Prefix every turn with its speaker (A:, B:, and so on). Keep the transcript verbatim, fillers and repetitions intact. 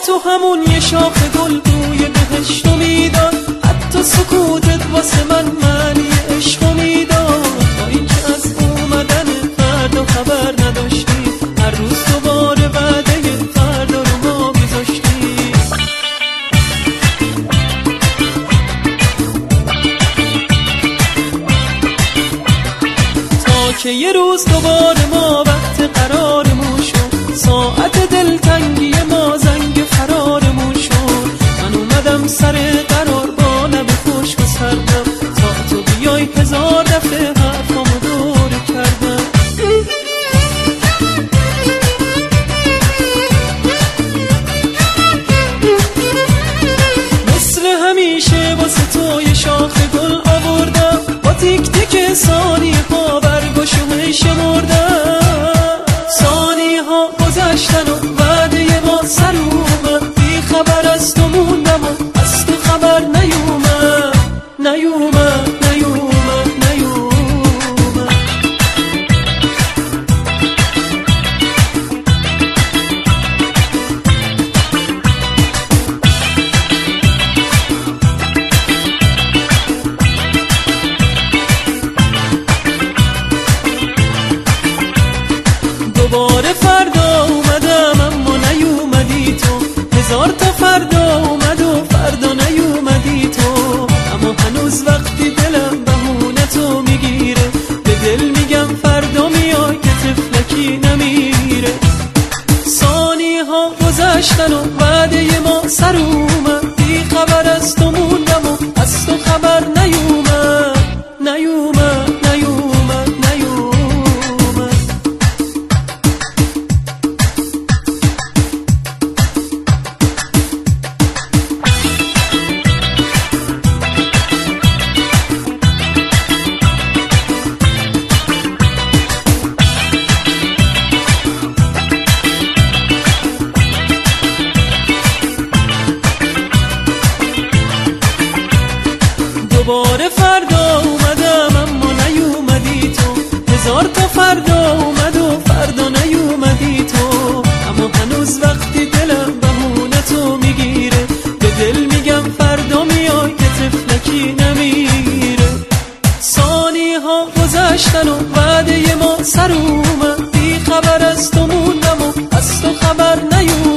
A: تو همون یه شاخ گل بوی بهشتو میداد، حتی سکوتت واسه من معنی عشقو میداد. با اینکه از اومدن فردا خبر نداشتی، هر روز دوباره وعده فردا رو ما میذاشتی. تا که یه روز دوباره ما وقت قرارمون شد، ساعت دلتنگی ما زنگ فرارمون شد. من اومدم سر قرار با لب خشک و سردم، تا تو بیای هزار دفعه حرفامو دور کردم. مثل همیشه واسه تو یه شاخ گل آوردم، با تیک تیک ثانیه ها برگشو شمردم. ثانیه ها گذشتن و وعده ما سر اومد، بی خبر از تو موندم و از تو خبر نیومد نیومد نیومد نیومد. دوباره فردا اومدم اما نیومدی تو، هزار تا فردا اومد و فردا نیومدی تو. اما هنوز وقتی دلم بهونه تو میگیره، به دل میگم فردا میای که طفلکی نمیره. ثانیه ها گذشتن و وعده ما سر اومد، بی خبر از تو موندم و از تو خبر نیومد نیومد نیومد نیومد. دوباره فردا اومدم اما نیومدی تو، هزار تا فردا اومد و فردا نیومدی تو. اما هنوز وقتی دلم بهونه تو میگیره، به دل میگم فردا میای که طفلکی نمیره. ثانیه ها گذشتن و وعده ما سر اومد، بی خبر از تو موندم و از تو خبر نیومد.